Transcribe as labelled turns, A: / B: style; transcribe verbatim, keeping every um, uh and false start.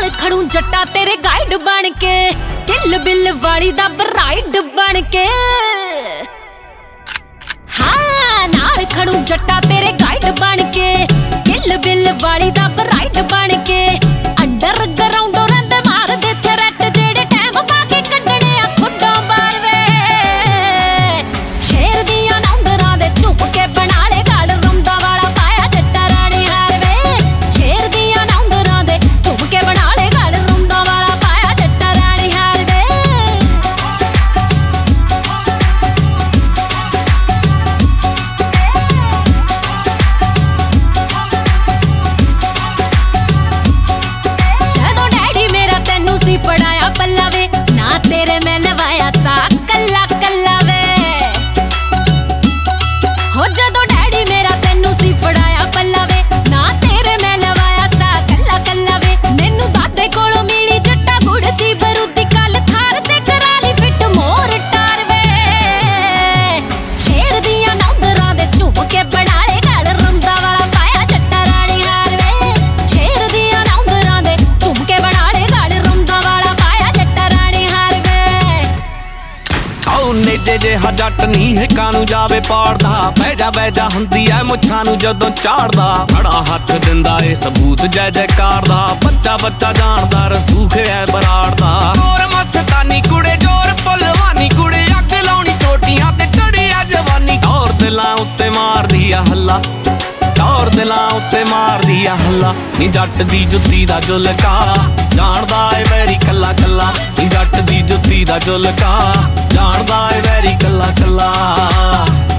A: नाल खड़ू जट्टा तेरे गाइड बन के, किल बिल वाली दा ब्राइड बन के। हाँ नाल खड़ू जट्टा तेरे गाइड बन के, किल बिल वाली दा ब्राइड बन के। अंडरग्राउंड रंद मार दे थ्रेट जेड़े टाइम बाकी कड्डने आ खुड्डों बार वे। शेर दियां नौंदरां दे चुप के बना ले गल रुंदा वाला पाया जट्टा रानी हार वे। शेर दियां नौंदरां दे चुप के बना ले गल रुंदा वाला पाया जट्टा रानी हार वे। जदों डैडी मेरा तैनू सी फड़ाया पल्ला वे, ना तेरे मैं लवाया सा कल्ला कल्ला वे। हो जदों डैडी मेरा तैनू सी फड़ाया पल्ला वे, ना तेरे मैं लवाया सा कल्ला कल्ला वे। मैनू दादे कोलों मिली जट्टा गुड़ दी बरूदी, कल थार ते करा ली फिट मोर टार वे। शेर दियां नौंदरां दे चुप के बना ले गल रुंदा वाला पाया जट्टा रानी हार वे। शेर दियां नौंदरां दे चुप के बना ले गल रुंदा वाला पाया जट्टा रानी हार वे।
B: ਆਉ ਨੇਜੇ ਜਿਹਾ ਜੱਟ ਨੀ ਹੈ ਕਾਨੂੰ ਜਾਵੇ ਪਾੜਦਾ, ਬਹਿ ਜਾ ਬਹਿ ਜਾ ਹੁੰਦੀ ਐ ਮੁੱਛਾਂ ਨੂੰ ਜਦੋਂ ਚਾੜਦਾ। ਖੜਾ ਹੱਥ ਦਿੰਦਾ ਏ ਸਬੂਤ ਜੈ ਜੈਕਾਰ ਦਾ, ਬੱਚਾ ਬੱਚਾ ਜਾਣਦਾ ਰਸੂਖ ਐ ਬਰਾੜ ਦਾ। ਹੋਰ ਮਸਤਾਨੀ ਕੁੜੇ ਜੋਰ ਭੁੱਲਵਾਨੀ ਕੁੜੇ, ਅੱਗ ਲਾਉਣੀ ਛੋਟੀਆਂ ਤੇ ਚੜੀ ਆ ਜਵਾਨੀ। ਟੌਰ ਦਿਲਾਂ ਉੱਤੇ ਮਾਰਦੀ ਆ ਹੱਲਾ, ਟੌਰ ਦਿਲਾਂ ਉੱਤੇ ਮਾਰਦੀ ਆ ਹੱਲਾ। ਨੀ ਜੱਟ ਦੀ ਜੁੱਤੀ ਦਾ ਜੁਲਕਾ ਜਾਣਦਾ ਏ ਵੈਰੀ ਕੱਲਾ ਕੱਲਾ। ਨੀ ਜੱਟ ਦੀ ਜੁੱਤੀ ਦਾ ਜੁਲਕਾ ਜਾਣਦਾ ਏ ਵੈਰੀ ਕੱਲਾ ਕੱਲਾ।